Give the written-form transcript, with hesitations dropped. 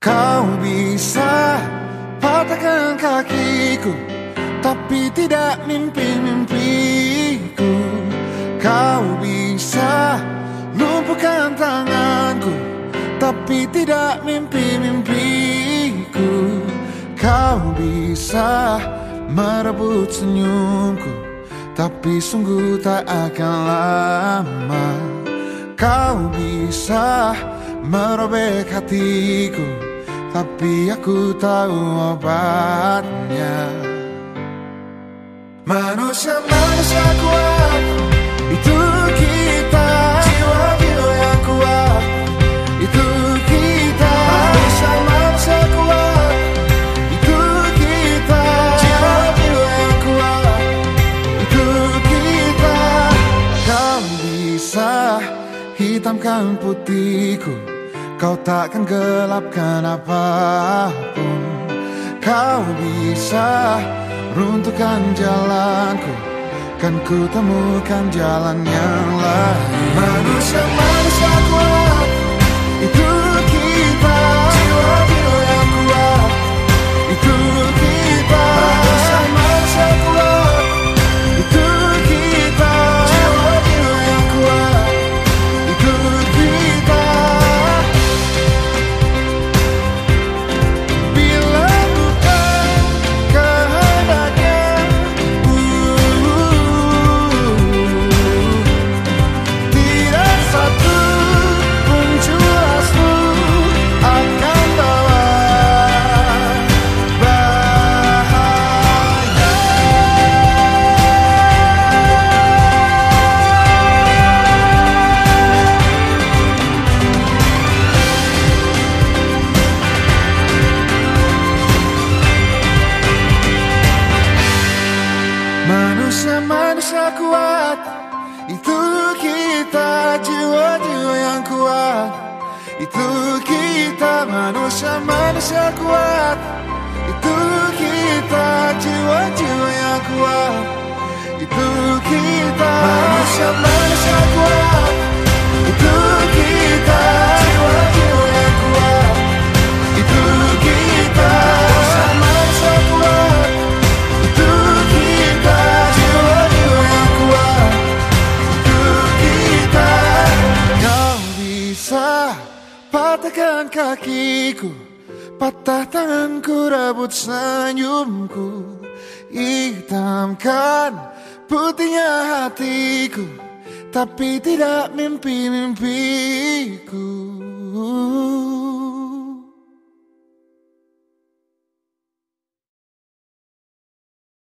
Kau bisa patahkan kakiku, tapi tidak mimpi-mimpiku. Kau bisa lumpuhkan tanganku, tapi tidak mimpi-mimpiku. Kau bisa merebut senyumku, tapi sungguh tak akan lama. Kau bisa merobek hatiku, tapi aku tahu obatnya. Manusia-manusia kuat, itu kita. Jiwa-jiwa yang kuat, itu kita. Manusia-manusia kuat, itu kita. Jiwa-jiwa yang kuat, itu kita. Kau bisa hitamkan putihku, kau takkan gelapkan apapun. Kau bisa runtuhkan jalanku, kan ku temukan jalan yang lain. Manusia-manusia kuat, itu kita. Jiwa-jiwa yang kuat, itu kita. Manusia-manusia kuat, itu kita. Jiwa-jiwa yang kuat, itu kita. Bila bukan kehendaknya, tidak satu pun jelasmu akan bawa bahaya. Manusia-manusia kuat, itu kita. Jiwa-jiwa yang kuat, itu kita. Manusia-manusia kuat, itu kita. Jiwa-jiwa yang kuat, itu kita. Manusia-manusia kuat, itu kita. Jiwa-jiwa yang kuat, itu kita. Manusia-manusia kuat, itu kita. Jiwa-jiwa yang kuat, itu kita. Kau bisa patahkan kakiku, patah tanganku, rebut senyumku, hitamkan putihnya hatiku, tapi tidak mimpi-mimpiku.